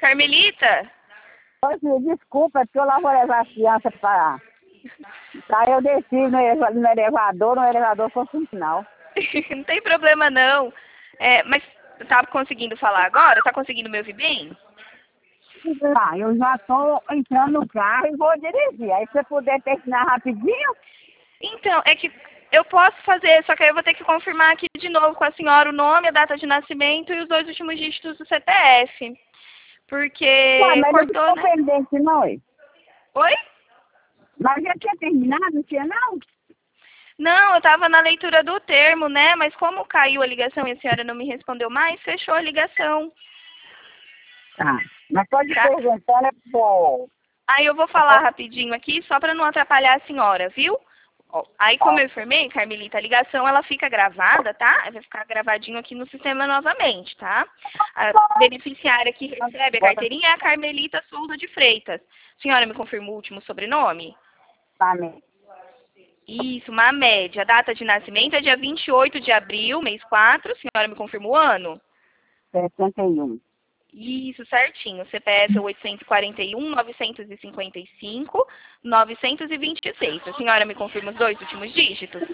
Carmelita? Ô, filho, desculpa, porque eu lá vou levar as crianças para... Aí eu desci no elevador fosse um sinal. Não tem problema não. Mas tá conseguindo falar agora? Tá conseguindo me ouvir bem? Ah, eu já estou entrando no carro e vou dirigir. Aí se você puder terminar rapidinho, Então, é que eu posso fazer, só que aí eu vou ter que confirmar aqui de novo com a senhora o nome, a data de nascimento e os 2 últimos dígitos do CPF. ué, Porque mas não cortou, ficou né? pendente não, hein? Oi? Mas já tinha terminado, não tinha não? Não, eu estava na leitura do termo, né? Mas como caiu a ligação e a senhora não me respondeu mais, fechou a ligação, Tá, mas pode tá? perguntar, né, pô. Aí eu vou falar rapidinho aqui, só para não atrapalhar a senhora, viu? Ó, aí, como eu informei, Carmelita, a ligação ela fica gravada, tá? Vai ficar gravadinho aqui no sistema novamente, tá? A beneficiária que recebe a carteirinha é a Carmelita Souza de Freitas. A senhora me confirma o último sobrenome? Amém. Isso, Mamed. A data de nascimento é dia 28 de abril, mês 4. A senhora me confirma o ano? 61. Isso, certinho. CPF é 841-955-926. A senhora me confirma os 2 últimos dígitos?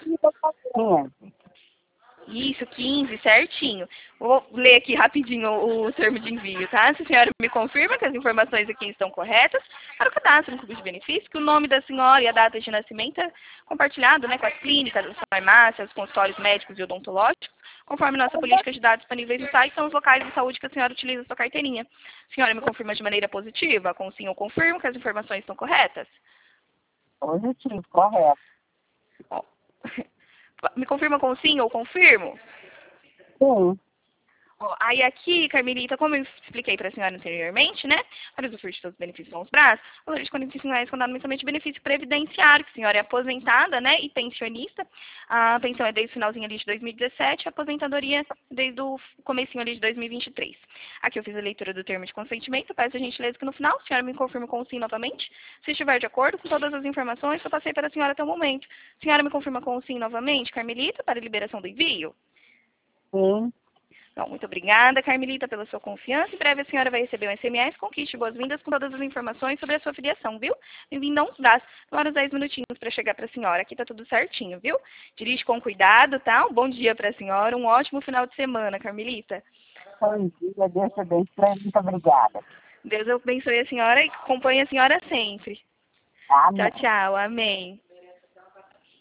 Isso, 15, certinho. Vou ler aqui rapidinho o termo de envio, tá? Se a senhora me confirma que as informações aqui estão corretas, para o cadastro no clube de benefícios, que o nome da senhora e a data de nascimento é compartilhado, né, com as clínicas, as farmácias, os consultórios médicos e odontológicos, conforme nossa política de dados disponíveis no site, são os locais de saúde que a senhora utiliza a sua carteirinha. A senhora me confirma de maneira positiva, com sim ou confirmo que as informações estão corretas? Positivo, correto. Ó, me confirma com sim ou confirmo? Sim. Ó, aí aqui, Carmelita, como eu expliquei para a senhora anteriormente, né? Para usufruir de todos os benefícios com os braços, valor de R$ 45 condado mensalmente de benefício previdenciário, que a senhora é aposentada, né? E pensionista. A pensão é desde o finalzinho ali de 2017, a aposentadoria desde o comecinho ali de 2023. Aqui eu fiz a leitura do termo de consentimento, peço a gentileza que no final a senhora me confirme com o sim novamente. Se estiver de acordo com todas as informações que eu passei para a senhora até o momento. A senhora me confirma com o sim novamente, Carmelita, para a liberação do envio? Sim. Bom, muito obrigada, Carmelita, pela sua confiança. Em breve a senhora vai receber um SMS com kit de boas-vindas com todas as informações sobre a sua filiação, viu? Bem-vindo a um das. Demora uns 10 minutinhos para chegar para a senhora. Aqui tá tudo certinho, viu? Dirige com cuidado, tá? Um bom dia para a senhora. Um ótimo final de semana, Carmelita. Bom dia, Deus te abençoe. Muito obrigada. Deus abençoe a senhora e acompanhe a senhora sempre. Tchau, Amém. tchau. Amém.